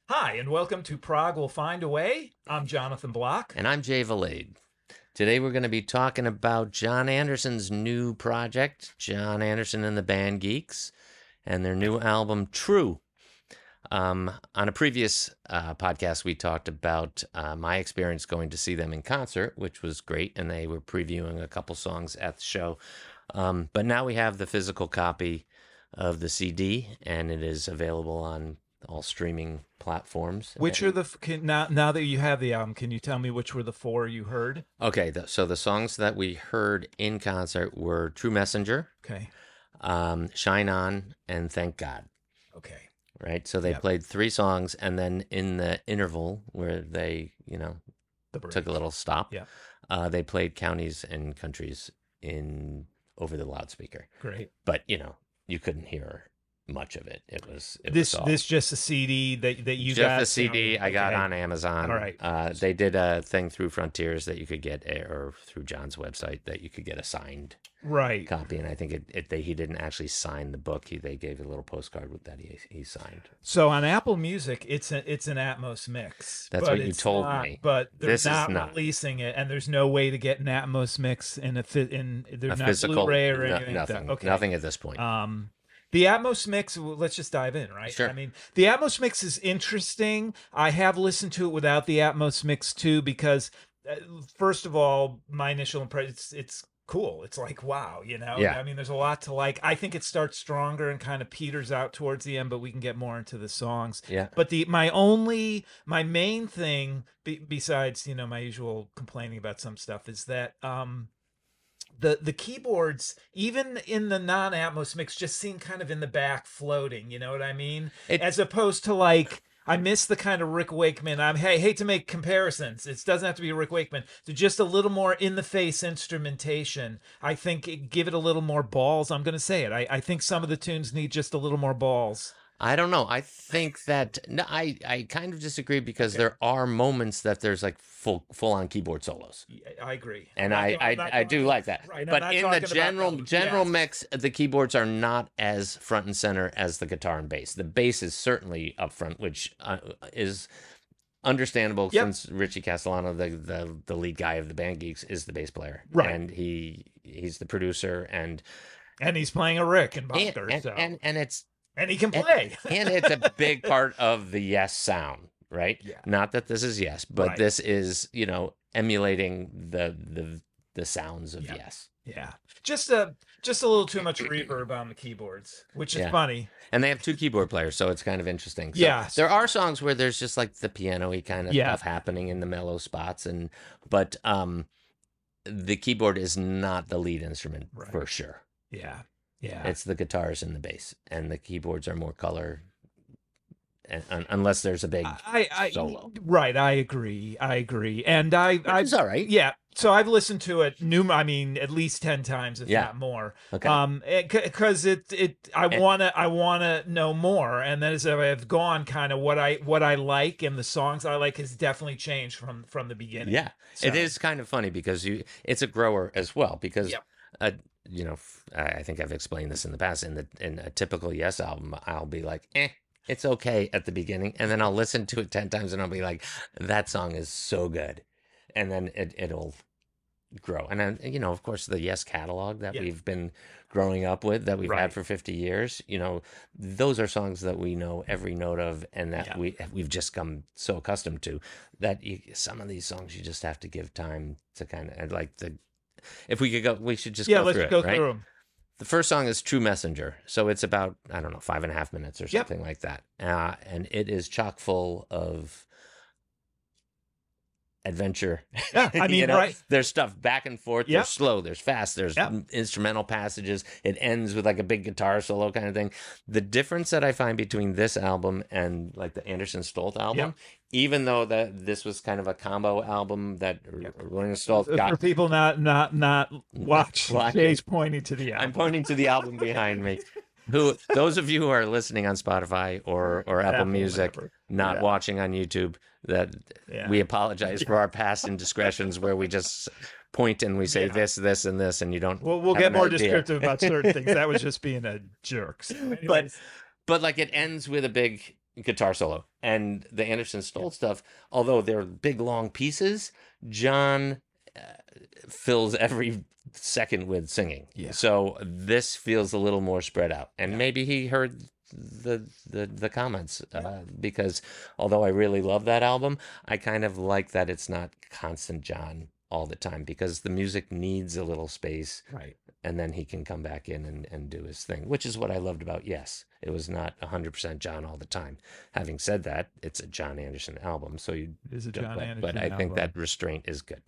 Hi, and welcome to Prague Will Find a Way. I'm Jonathan Block. And I'm Jay Valade. Today we're going to be talking about John Anderson's new project, John Anderson and the Band Geeks, and their new album, True. On a previous podcast, we talked about my experience going to see them in concert, which was great, and they were previewing a couple songs at the show. But now we have the physical copy of the CD, and it is available on all streaming platforms. Which are now that you have the album? Can you tell me which were the four you heard? Okay, so the songs that we heard in concert were "True Messenger," Okay. "Shine On," and "Thank God." Okay. Right, so they played three songs, and then in the interval where they, took a little stop, they played "Counties and Countries" over the loudspeaker. Great. But you couldn't hear much of it. It was this just a CD that you just got. a CD I got on Amazon. All right. They did a thing through Frontiers that you could get, or through John's website that you could get a signed copy. And I think he didn't actually sign the book. They gave a little postcard that he signed. So on Apple Music, it's an Atmos mix. That's what you told me. But they're This is not releasing it, and there's no way to get an Atmos mix there's not physical Blu-ray or anything. nothing. Okay. Nothing at this point. The Atmos mix, let's just dive in, right? Sure. I mean, the Atmos mix is interesting. I have listened to it without the Atmos mix too, because first of all, my initial impression, it's cool. It's like, wow, Yeah. I mean, there's a lot to like. I think it starts stronger and kind of peters out towards the end, but we can get more into the songs. Yeah. But my main thing, besides, my usual complaining about some stuff, is that, the keyboards, even in the non-Atmos mix, just seem kind of in the back floating. You know what I mean? As opposed to like, I miss the kind of Rick Wakeman. I hate to make comparisons. It doesn't have to be Rick Wakeman. So just a little more in-the-face instrumentation. I think give it a little more balls. I'm going to say it. I think some of the tunes need just a little more balls. I don't know. I think that I kind of disagree because there are moments that there's like full on keyboard solos. I agree, and I do like that. Right, but in the general yes. mix, the keyboards are not as front and center as the guitar and bass. The bass is certainly up front, which is understandable since Richie Castellano, the lead guy of the Band Geeks, is the bass player, right? And he's the producer, and he's playing a Rick and Buster, and he can play. And it's a big part of the Yes sound, right? Yeah. Not that this is Yes, but this is, emulating the sounds of Yes. Yeah. Just a little too much reverb on the keyboards, which is funny. And they have two keyboard players, so it's kind of interesting. So there are songs where there's just like the piano-y kind of stuff happening in the mellow spots, but the keyboard is not the lead instrument for sure. Yeah. Yeah, it's the guitars and the bass, and the keyboards are more color, unless there's a big solo. Right, I agree, and it's all right. Yeah, so I've listened to it at least 10 times, if not more. Okay. Because I wanna know more, and then as I've gone, kind of what I like and the songs I like has definitely changed from the beginning. Yeah, so. It is kind of funny because it's a grower as well because. I think I've explained this in the past. In a typical Yes album, I'll be like, it's okay at the beginning, and then I'll listen to it 10 times, and I'll be like, that song is so good, and then it'll grow. And then, of course, the Yes catalog that we've been growing up with, that we've had for 50 years, those are songs that we know every note of, and that we've just come so accustomed to that some of these songs you just have to give time to kind of like If we could go, we should just go through it. Let's go through them. The first song is True Messenger. So it's about, 5.5 minutes or something like that. And it is chock full of adventure. Yeah, I mean, right. There's stuff back and forth. There's slow, there's fast, there's instrumental passages. It ends with like a big guitar solo kind of thing. The difference that I find between this album and like the Anderson Stolt album, even though this was kind of a combo album that Rolling Stolt got. For people not watch, Jay's pointing to the album. I'm pointing to the album behind me. Those of you who are listening on Spotify or Apple Music, not watching on YouTube, that we apologize for our past indiscretions where we just point and we say this, and this, and you don't. We'll get more descriptive about certain things. That was just being a jerk. So but like it ends with a big guitar solo. And the Anderson Stoll stuff, although they're big long pieces, John fills every second with singing. Yeah. So this feels a little more spread out. And Yeah. maybe he heard the comments because although I really love that album, I kind of like that it's not constant John all the time, because the music needs a little space, Right. and then he can come back in and do his thing, which is what I loved about Yes. It was not 100% John all the time. Having said that, it's a John Anderson album, so you It is a John Anderson but I think album. that restraint is good.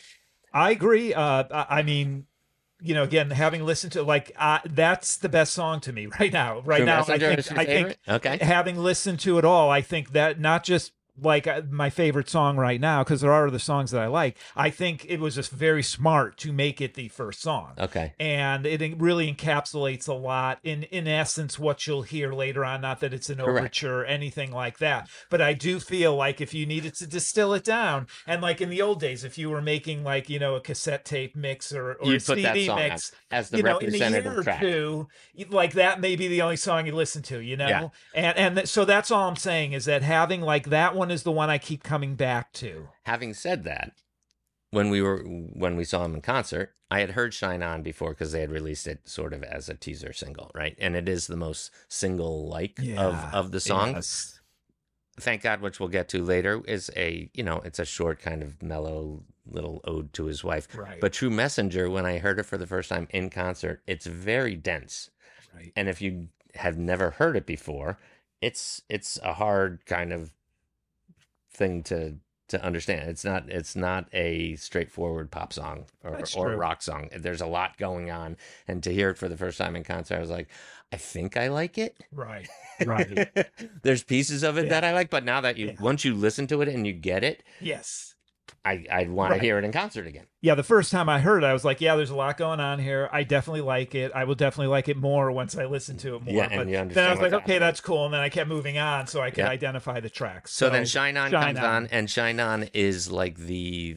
I agree. I mean, you know, again, having listened to that's the best song to me right now. Right True now, Messenger I is think your I think favorite? Okay. having listened to it all, I think that not just like my favorite song right now, because there are other songs that I like. I think it was just very smart to make it the first song. Okay. And it really encapsulates a lot in essence what you'll hear later on. Not that it's an Correct. overture or anything like that, but I do feel like if you needed to distill it down, and like in the old days, if you were making like, you know, a cassette tape mix or a You'd put that CD song mix, as the you know, in a representative year or track. two, like that may be the only song you listen to, you know? Yeah. So that's all I'm saying, is that having like that one is the one I keep coming back to. Having said that, when we saw him in concert, I had heard Shine On before because they had released it sort of as a teaser single, right? And it is the most single-like of the songs. Yes. Thank God, which we'll get to later, is it's a short kind of mellow little ode to his wife. Right. But True Messenger, when I heard it for the first time in concert, it's very dense. Right. And if you have never heard it before, it's a hard kind of thing to understand. It's not a straightforward pop song or rock song. There's a lot going on, and to hear it for the first time in concert, I was like, I think I like it. Right. Right. There's pieces of it that I like, but now that once you listen to it and you get it, Yes. I'd want to hear it in concert again. Yeah, the first time I heard it, I was like, yeah, there's a lot going on here. I definitely like it. I will definitely like it more once I listen to it more. Yeah, but and you then I understand was like, what's okay, that's cool. And then I kept moving on so I could Yeah. identify the tracks. So then Shine On comes on, and Shine On is like the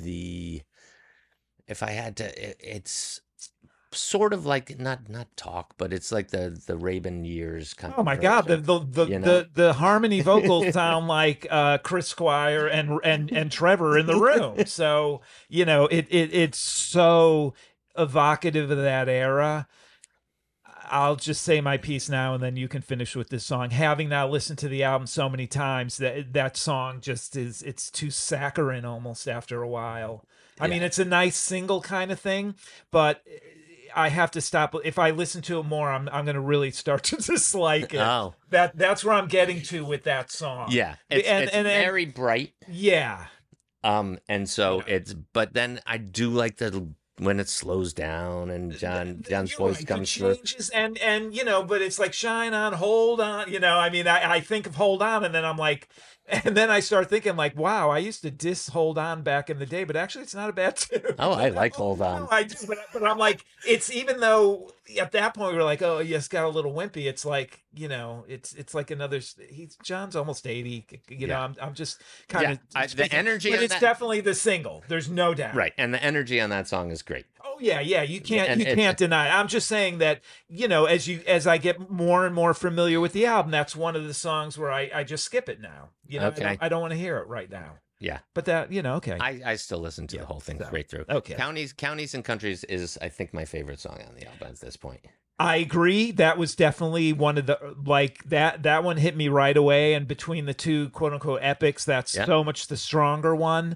if I had to, it's sort of like not talk, but it's like the Rabin years kind Oh my of God, version. the harmony vocals sound like Chris Squire and Trevor in the room. So, you know, it's so evocative of that era. I'll just say my piece now, and then you can finish with this song. Having now listened to the album so many times, that song just it's too saccharine almost after a while. I mean, it's a nice single kind of thing, but I have to stop. If I listen to it more, I'm going to really start to dislike it. Oh. That's where I'm getting to with that song. Yeah, it's very bright. Yeah. And so but then I do like when it slows down and John's voice comes through. Changes and you know, but it's like Shine On, Hold On. You know, I mean, I think of Hold On, and then I'm like, and then I start thinking like, wow, I used to diss Hold On back in the day, but actually it's not a bad tune. Oh, I like Hold On. No, I do, but I'm like, it's, even though at that point we were like, oh, yes, got a little wimpy. It's like, you know, it's like another. John's almost 80. You know, I'm just kind of the energy. But it's definitely the single. There's no doubt. Right, and the energy on that song is great. Oh yeah, you can't deny it. I'm just saying that, you know, as I get more and more familiar with the album, that's one of the songs where I just skip it now. You know, Okay. I don't want to hear it right now. Yeah. But that, you know, okay. I still listen to the whole thing straight through. Okay. Counties and Countries is, I think, my favorite song on the album at this point. I agree. That was definitely one of the, like, that one hit me right away. And between the two quote unquote epics, that's so much the stronger one.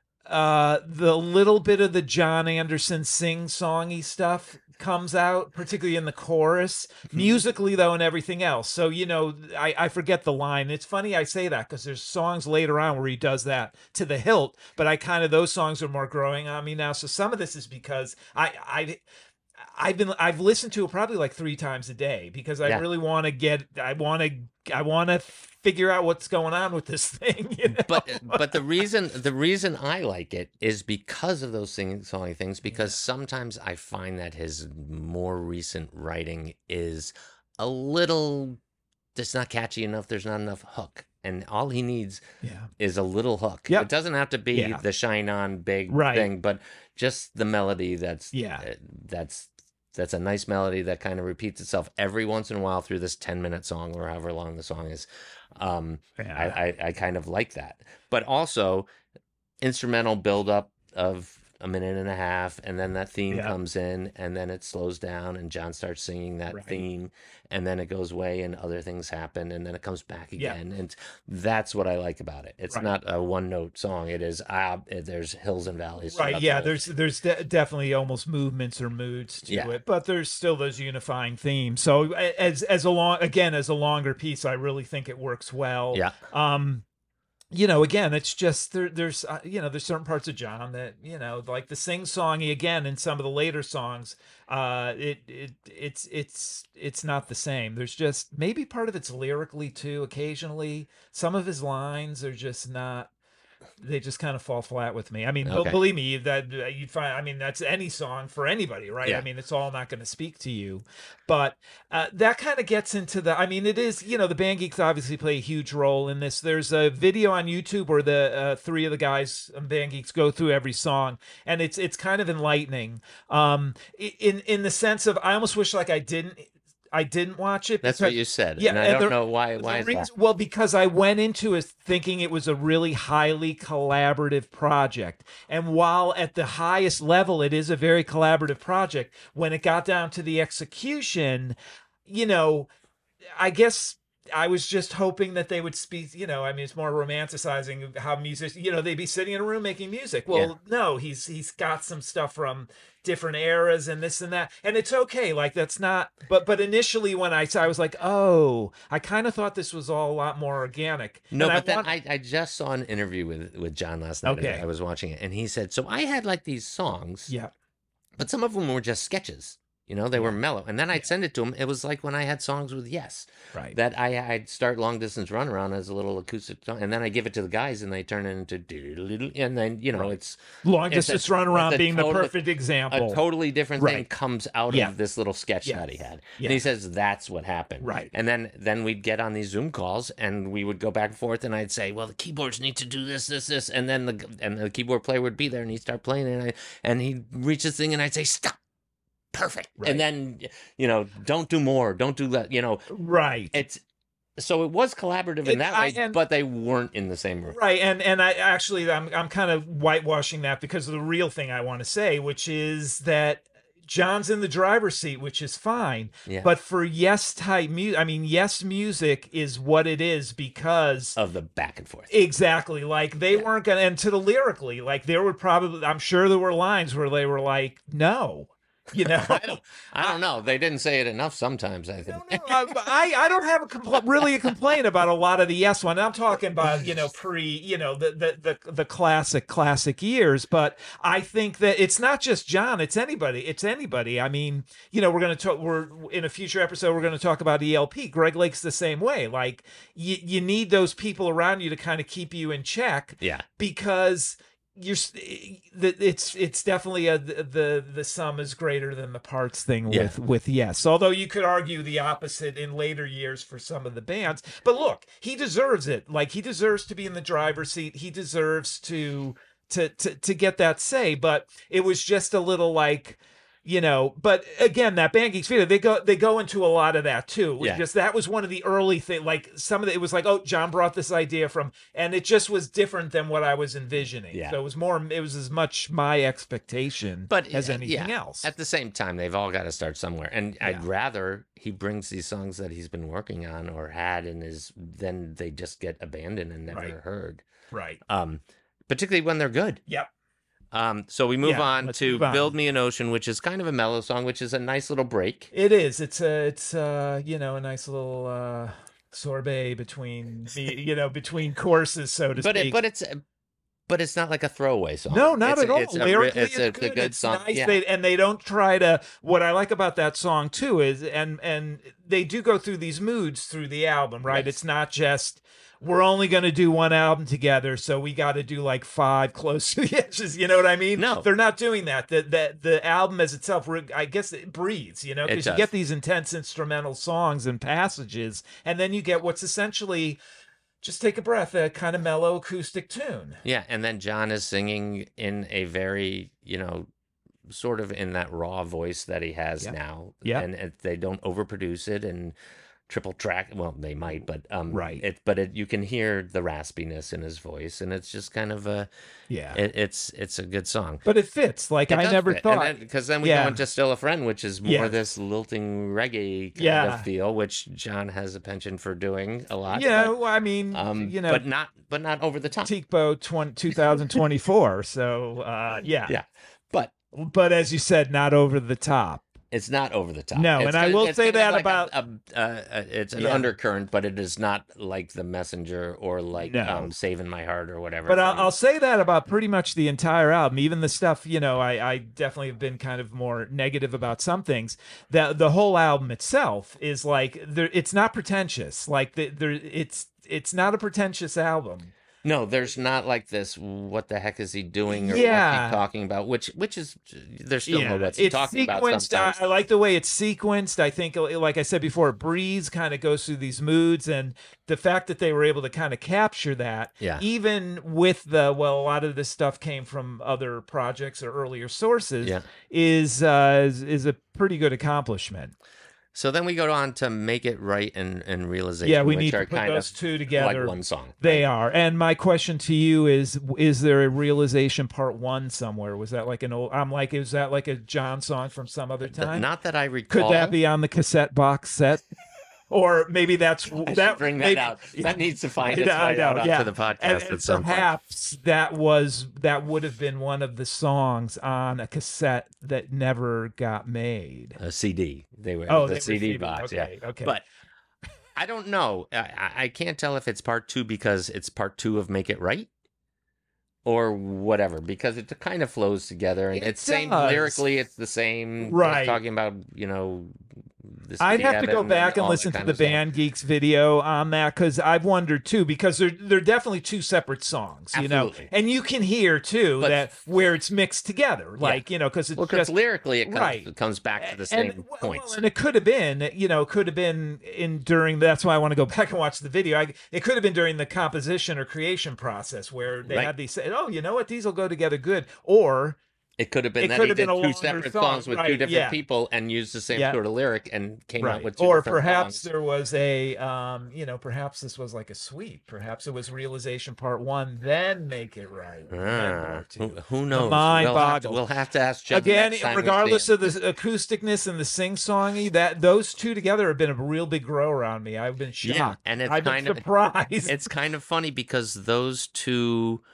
The little bit of the John Anderson sing-songy stuff comes out, particularly in the chorus, musically though, and everything else. So, you know, I forget the line. It's funny I say that because there's songs later on where he does that to the hilt, but those songs are more growing on me now. So some of this is because I've listened to it probably like 3 times a day because I really want to I want to figure out what's going on with this thing. You know? But the reason I like it is because of those song things, because sometimes I find that his more recent writing is a little, it's not catchy enough. There's not enough hook. And all he needs is a little hook. It doesn't have to be the Shine On big thing, but just the melody that's a nice melody that kind of repeats itself every once in a while through this 10-minute song or however long the song is. Yeah. I kind of like that, but also instrumental buildup of a minute and a half, and then that theme Yeah. comes in, and then it slows down, and John starts singing that Right. theme, and then it goes away, and other things happen, and then it comes back Yeah. again, and that's what I like about it. It's Right. not a one note song. It is there's hills and valleys. Right. throughout the Yeah. whole There's definitely almost movements or moods to Yeah. it, but there's still those unifying themes. So as a as a longer piece, I really think it works well. Yeah. Again, it's just there's there's certain parts of John that, like the sing songy again in some of the later songs, it's not the same. There's just maybe part of it's lyrically too. Occasionally, some of his lines are just not. They just kind of fall flat with me. I mean, Okay. believe me, that you'd find. I mean, that's any song for anybody, right? Yeah. I mean, it's all not going to speak to you, but that kind of gets into the. I mean, it is. The Band Geeks obviously play a huge role in this. There's a video on YouTube where the three of the guys on Band Geeks go through every song, and it's kind of enlightening. In the sense of, I almost wish like I didn't watch it. That's what you said. Yeah, and I don't know why. Why is that? Well, because I went into it thinking it was a really highly collaborative project. And while at the highest level it is a very collaborative project, when it got down to the execution, I guess I was just hoping that they would speak, I mean, it's more romanticizing how music, they'd be sitting in a room making music. Well, no, he's got some stuff from different eras and this and that. And it's okay. Like that's not, but initially when I was like, oh, I kind of thought this was all a lot more organic. No, and but I just saw an interview with John last night. Okay. I was watching it, and he said, so I had like these songs, Yeah. but some of them were just sketches. They were mellow. And then I'd send it to him. It was like when I had songs with Yes. Right. That I'd start Long Distance Run Around as a little acoustic song. And then I give it to the guys and they turn it into doodle. And then, it's Long Distance Run Around being the perfect example. A totally different thing comes out of this little sketch that he had. Yeah. And he says that's what happened. Right. And then we'd get on these Zoom calls and we would go back and forth and I'd say, well, the keyboards need to do this, this, this. And then the keyboard player would be there and he'd start playing it and he'd reach this thing and I'd say, stop. Perfect. Right. And then, don't do more. Don't do that, Right. So it was collaborative in that way, but they weren't in the same room. Right. And I actually, I'm kind of whitewashing that because of the real thing I want to say, which is that John's in the driver's seat, which is fine. Yeah. But for Yes type music, I mean, Yes music is what it is because of the back and forth. Exactly. Like they weren't going to, and to the lyrically, like there would probably, I'm sure there were lines where they were like, no. I don't know. They didn't say it enough sometimes, I think. No, I don't have a complaint about a lot of the Yes one. I'm talking about, the classic years, but I think that it's not just John, it's anybody. I mean, we're in a future episode, we're going to talk about ELP. Greg Lake's the same way. Like you need those people around you to kind of keep you in check. Yeah. Because it's definitely the sum is greater than the parts thing with Yes. Although you could argue the opposite in later years for some of the bands. But look, he deserves it. Like he deserves to be in the driver's seat. He deserves to get that say. But it was just a little like, but again, that Band Geeks video, they go into a lot of that too. Yeah. Just that was one of the early things. Like some of it was like, oh, John brought this idea from, and it just was different than what I was envisioning. Yeah. So it was as much my expectation as anything else. At the same time, they've all got to start somewhere. And I'd rather he brings these songs that he's been working on or had then they just get abandoned and never heard. Right. Particularly when they're good. Yep. So we move on to Build Me an Ocean, which is kind of a mellow song, which is a nice little break. It is. It's a nice little sorbet between between courses, so to speak. But it's not like a throwaway song. No, not at all. It's a good song. Nice. Yeah. They don't try to. What I like about that song too is, and they do go through these moods through the album, right? Yes. It's not just we're only going to do one album together, so we got to do like 5 close to the edges. You know what I mean? No, they're not doing that. The album as itself, I guess it breathes. Because you get these intense instrumental songs and passages, and then you get what's essentially. Just take a breath, a kind of mellow acoustic tune. Yeah, and then John is singing in a very, sort of in that raw voice that he has now. Yeah. And they don't overproduce it and triple track. Well, they might, but Right. you can hear the raspiness in his voice, and it's just kind of a Yeah. it's a good song. But it fits. Like, It I does never fit. thought. Because then we Yeah. go into Still a Friend, which is more Yes. this lilting reggae kind Yeah. of feel, which John has a penchant for doing a lot. Yeah, but, well, I mean, but not over the top. Tikbo 2024. So, yeah. Yeah, but as you said, not over the top. it's not over the top. No, It's and I kind- will it's say kind of that like about it's an Yeah. undercurrent, but it is not like The Messenger or like No. Saving My Heart or whatever. But from- I'll say that about pretty much the entire album. Even the stuff, I definitely have been kind of more negative about some things. The whole album itself is like it's not pretentious. Like it's not a pretentious album. No, there's not like this. What the heck is he doing? Or Yeah. what's he talking about? Which is there's still no what's he it's talking about. sequenced. Sometimes. I like the way it's sequenced. I think, like I said before, Breeze kind of goes through these moods, and the fact that they were able to kind of capture that, Yeah. even with a lot of this stuff came from other projects or earlier sources, Yeah. is a pretty good accomplishment. So then we go on to Make It Right and Realization. Yeah, we which need to are put kind those of two together. like one song. They right? are. And my question to you is there a Realization Part 1 somewhere? Was that like an old, is that like a John song from some other time? Not that I recall. Could that be on the cassette box set? Or maybe that's I should bring that out. That needs to find its way out onto the podcast and at some point. perhaps that would have been one of the songs on a cassette that never got made. A CD. They were Oh, the they were CD CD. box. Okay, Yeah. okay. But I don't know. I can't tell if it's part 2 because it's part 2 of Make It Right. Or whatever, because it kind of flows together, and It it's same does. lyrically. It's the same. Right. Talking about I'd have to go back and listen to the Band Geeks video on that, because I've wondered too, because they're definitely two separate songs, Absolutely. and you can hear too But- that where it's mixed together, like because it's because just lyrically it right. comes back to the same points. and it could have been, in during. That's why I want to go back and watch the video. It could have been during the composition or creation process where they Right. had these. Oh, you know what? These will go together good, or. It could have been It that could he have did been a two longer separate song, songs with two right, different yeah. people and used the same Yeah. sort of lyric and came out with two or different perhaps songs. there was a perhaps this was like a sweep, perhaps it was Realization Part 1, then Make It Right, then Part 2. Who knows? mind we'll have to, boggles. we'll have to ask Jim Again, next time we regardless see him. of the acousticness and the sing-songy, that those two together have been a real big grower on me. I've been shocked. Yeah, and it's I've been kind of surprised. it's kind of funny because those two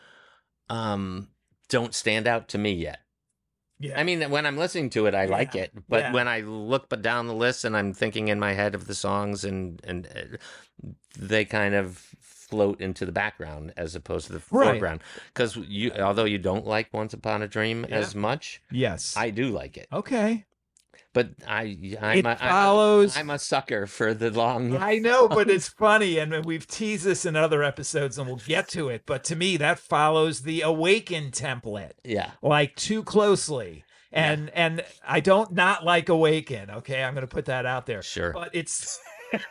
don't stand out to me yet. yeah. I mean, when I'm listening to it, I like Yeah, it, but yeah. when I look down the list and I'm thinking in my head of the songs, and they kind of float into the background as opposed to the Right. foreground. Because although you don't like Once Upon a Dream Yeah. as much, Yes. I do like it. Okay. But follows- I'm a sucker for the long. I know, but it's funny, and we've teased this in other episodes, and we'll get to it. But to me, that follows the Awaken template, Yeah. like too closely. And I don't not like Awaken. Okay, I'm going to put that out there. Sure. But it's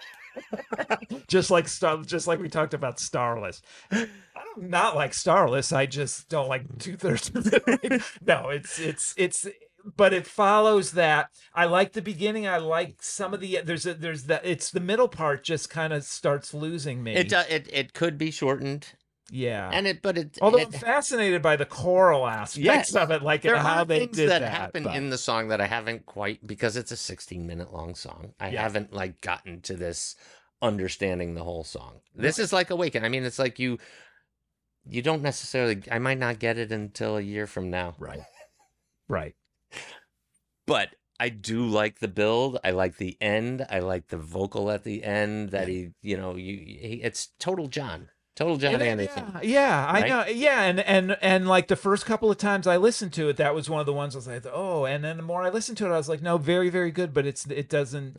just like we talked about Starless. I don't not like Starless. I just don't like 2/3 of it. No, it's. But it follows that. I like the beginning. I like some of the there's that. It's the middle part just kind of starts losing me. It could be shortened, Yeah. Although I'm fascinated by the choral aspects Yes. of it, like there how are they things did that that. happen but- in the song that I haven't quite, because it's a 16-minute long song. I Yeah. haven't like gotten to this understanding the whole song. This is like Awaken. I mean, it's like you don't necessarily. I might not get it until a year from now. Right. Right. But I do like the build. I like the end. I like the vocal at the end. That it's total John Anderson. Yeah, I Right? know. Yeah, and like the first couple of times I listened to it, that was one of the ones I was like, oh, and then the more I listened to it, I was like, no, very, very good, but it doesn't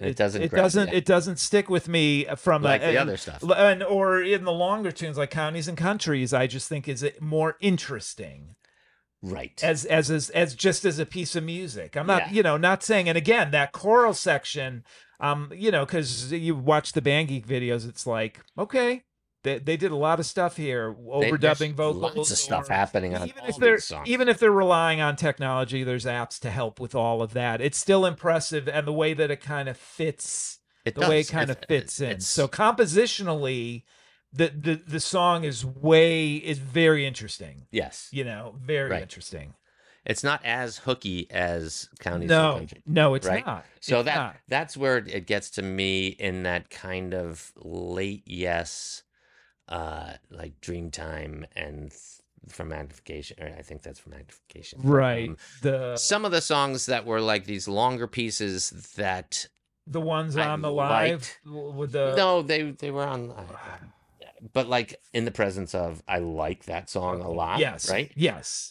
stick with me from Like the other stuff. or in the longer tunes like Counties and Countries, I just think is more interesting. Right. As just as a piece of music. I'm not, Yeah. not saying, and again, that choral section, because you watch the Band Geek videos, it's like, okay, they did a lot of stuff here, overdubbing There's vocals. lots of stuff happening on even all if they're these songs. even if they're relying on technology, there's apps to help with all of that. It's still impressive, and the way that it kind of fits It the way it does. kind of fits in. It's So compositionally, the song is very interesting. yes, Very right. interesting. It's not as hooky as Counties and No, Country, no, it's right? not. So It's not. that's where it gets to me in that kind of late Yes, like Dreamtime and from Magnification. Or I think that's from Magnification. Right. Some of the songs that were like these longer pieces that The ones I on the live liked. with the No, they were on. But like in the presence of, I like that song a lot. Yes. Right. Yes.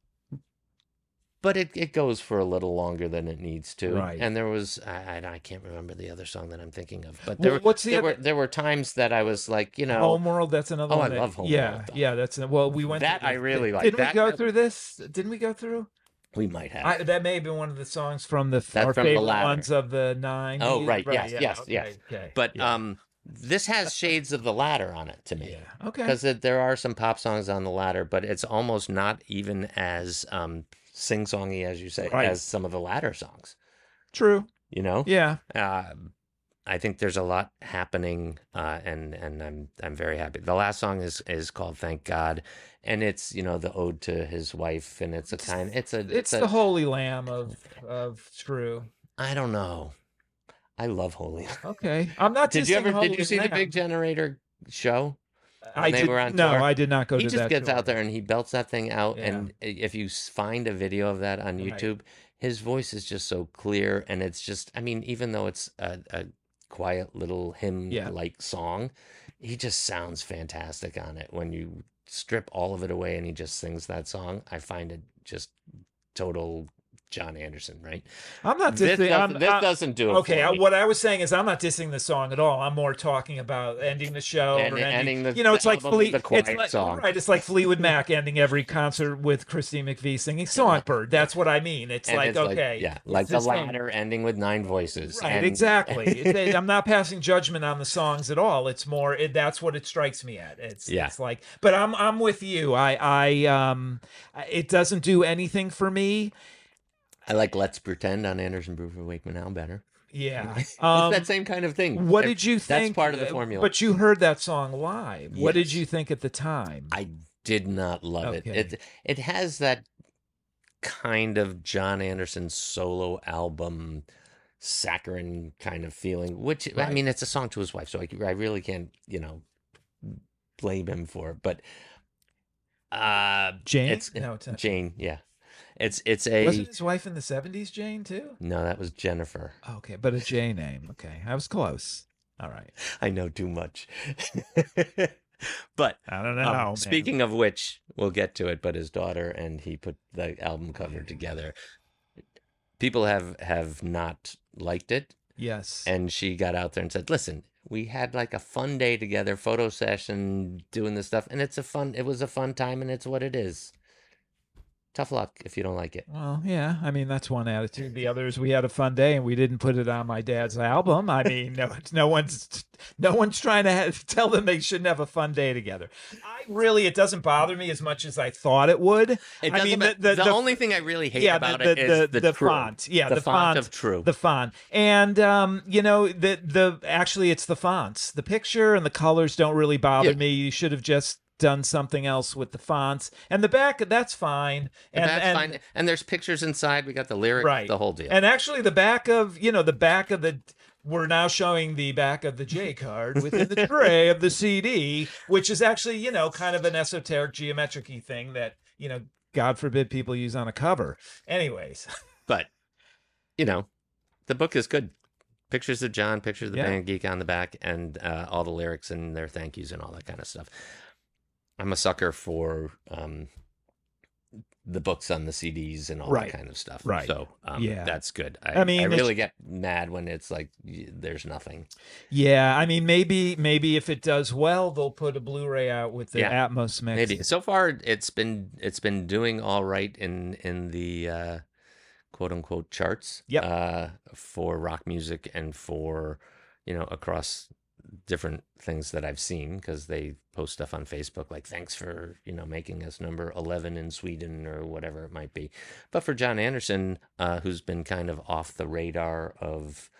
But it goes for a little longer than it needs to. Right. And there was I can't remember the other song that I'm thinking of, but there were times that I was like, Homeworld. That's another oh, one. I love Homeworld. Yeah, yeah. That's we went that through I really like. Didn't that, we go through this? Didn't we go through? We might have. That may have been one of the songs from our from favorite the ones of the 90s. Oh, right. Yes, yeah, yes, okay, yes. Okay. But this has shades of the Ladder on it to me. Yeah. Okay. Because there are some pop songs on the Ladder, but it's almost not even as sing-songy, as you say, Right. as some of the Ladder songs. True. Yeah. Yeah. I think there's a lot happening, and I'm very happy. The last song is called "Thank God," and it's the ode to his wife, and it's the Holy Lamb of True. I don't know. I love Holy. Okay, I'm not. Did you see the Big Generator show? I did. Were on no, tour? I did not go he to that. He just gets tour. out there and he belts that thing out. Yeah. And if you find a video of that on YouTube, his voice is just so clear. And it's just, I mean, even though it's a quiet little hymn-like song, he just sounds fantastic on it. When you strip all of it away and he just sings that song, I find it just total John Anderson, right? I'm not dissing. This doesn't do it. Okay, for me. What I was saying is I'm not dissing the song at all. I'm more talking about ending the show or ending the. It's like song. Right, it's like Fleetwood Mac ending every concert with Christine McVie singing "Songbird." That's what I mean. It's like the Ladder ending with 9 voices. Right, exactly. I'm not passing judgment on the songs at all. It's more that's what it strikes me at. It's like, but I'm with you. It doesn't do anything for me. I like "Let's Pretend" on Anderson, Bruford, Wakeman Al better. Yeah. It's that same kind of thing. What did you think? That's part of the formula. But you heard that song live. Yes. What did you think at the time? I did not love it. It has that kind of John Anderson solo album, saccharine kind of feeling, which, I mean, it's a song to his wife, so I really can't, blame him for it. But Jane? It's not Jane, yeah. It's Wasn't his wife in the 70s Jane too? No, that was Jennifer. Okay, but a J name. Okay, I was close. All right. I know too much. But I don't know. Speaking of which, we'll get to it. But his daughter and he put the album cover together. People have not liked it. Yes. And she got out there and said, "Listen, we had like a fun day together, photo session, doing this stuff, and it was a fun time, and it's what it is. Tough luck if you don't like it." Well, yeah. I mean, that's one attitude. The other is we had a fun day and we didn't put it on my dad's album. I mean, no one's trying to tell them they shouldn't have a fun day together. It doesn't bother me as much as I thought it would. I mean, the only thing I really hate about it is the font. Yeah, the font of True. The font. And, actually it's the fonts. The picture and the colors don't really bother me. You should have just done something else with the fonts and the back. That's fine. Fine. And there's pictures inside. We got the lyric, the whole deal. And actually the back of we're now showing the back of the J card within the tray of the CD, which is actually, kind of an esoteric geometric-y thing that, God forbid people use on a cover. Anyways. But, the book is good. Pictures of John, pictures of the Band Geek on the back, and all the lyrics and their thank yous and all that kind of stuff. I'm a sucker for the books on the CDs and all that kind of stuff. Right. So that's good. I mean, I really get mad when it's like there's nothing. Yeah, I mean, maybe if it does well, they'll put a Blu-ray out with the Atmos mix. Maybe. So far, it's been doing all right in the quote unquote charts. For rock music and for across different things that I've seen, because they post stuff on Facebook like, thanks for making us number 11 in Sweden or whatever it might be. But for John Anderson, who's been kind of off the radar of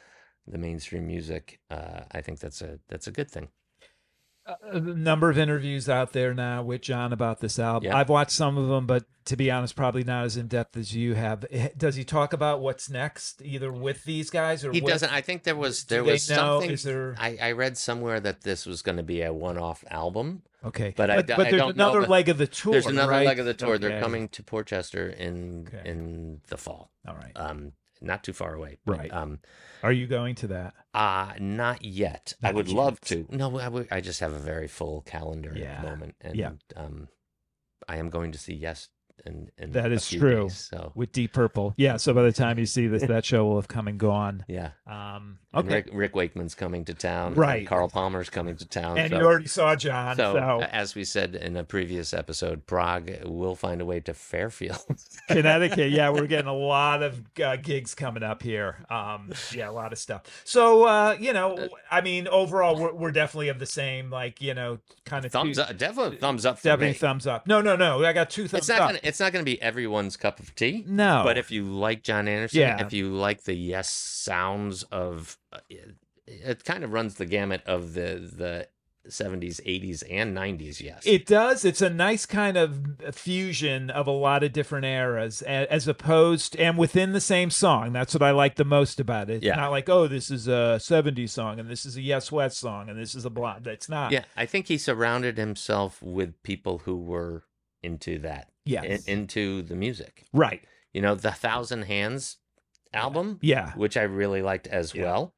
the mainstream music, I think that's a good thing. A number of interviews out there now with John about this album. Yeah. I've watched some of them, but to be honest, probably not as in depth as you have. Does he talk about what's next, either with these guys or He with, doesn't. I think there was do they know? something. Is there? I read somewhere that this was going to be a one-off album. Okay, But I there's don't know, another but leg of the tour. There's another right? leg of the tour. Okay. They're coming to Portchester in Okay. in the fall. All right. Not too far away. But, Right. Are you going to that? Not yet. Not I would yet. love to. No, I just have a very full calendar at Yeah. the moment, and Yeah. I am going to see Yes in That a is few true. days, so With Deep Purple. Yeah. So by the time you see this, that show will have come and gone. yeah. And Okay. Rick Wakeman's coming to town. Right. And Carl Palmer's coming to town. And so, you already saw John. So, as we said in a previous episode, Prague will find a way to Fairfield. Connecticut. Yeah, we're getting a lot of gigs coming up here. Yeah, a lot of stuff. So, I mean, overall, we're definitely of the same, like, kind of Thumbs up, definitely thumbs up for Definitely me. thumbs up. No. I got two thumbs up. It's not gonna be everyone's cup of tea. No. But if you like John Anderson, Yeah. if you like the Yes sounds of, it kind of runs the gamut of the 70s, 80s, and 90s. Yes, It does. It's a nice kind of fusion of a lot of different eras, as opposed and within the same song. That's what I like the most about it. It's Yeah. not like, oh, this is a 70s song and this is a Yes West song and this is a blah. It's not. Yeah, I think he surrounded himself with people who were into that. Yes. Into the music. Right. The Thousand Hands album, Yeah. which I really liked as Yeah. well.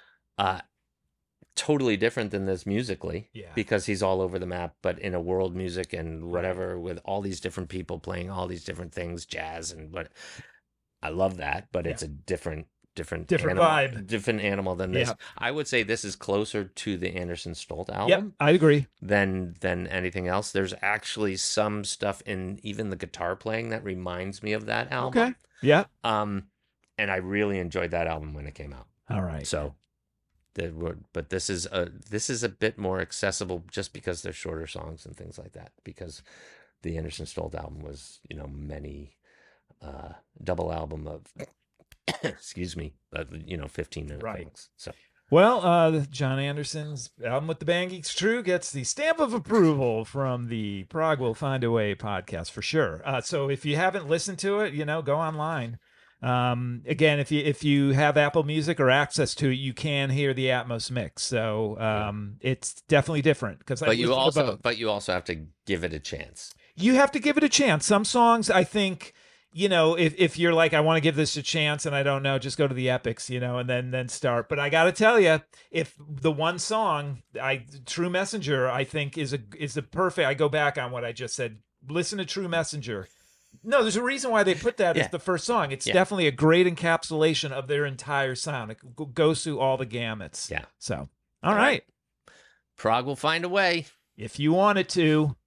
Totally different than this musically, Yeah. because he's all over the map, but in a world music and whatever, with all these different people playing all these different things, jazz and what. I love that, but it's a different animal, vibe. different animal than this. Yeah. I would say this is closer to the Anderson Stolt Yep. album I agree. than anything else. There's actually some stuff in even the guitar playing that reminds me of that album. Okay. Yeah. And I really enjoyed that album when it came out. All right. So, but this is a bit more accessible just because they're shorter songs and things like that. Because the Anderson Stolt album was, many double album of, excuse me, 15-minute Right. things. So. Well, John Anderson's album with the Band Geeks True gets the stamp of approval from the Prague Will Find a Way podcast for sure. So if you haven't listened to it, go online. Again, if you have Apple Music or access to it, you can hear the Atmos mix. So it's definitely different because But you also have to give it a chance. You have to give it a chance. Some songs, I think, if you're like, I want to give this a chance and I don't know, just go to the Epics, and then start. But I got to tell you, if the one song, True Messenger, I think is a perfect. I go back on what I just said. Listen to True Messenger. No, there's a reason why they put that as the first song. It's definitely a great encapsulation of their entire sound. It goes through all the gamuts. Yeah. So, all right. Prague Will Find a Way. If you want it to.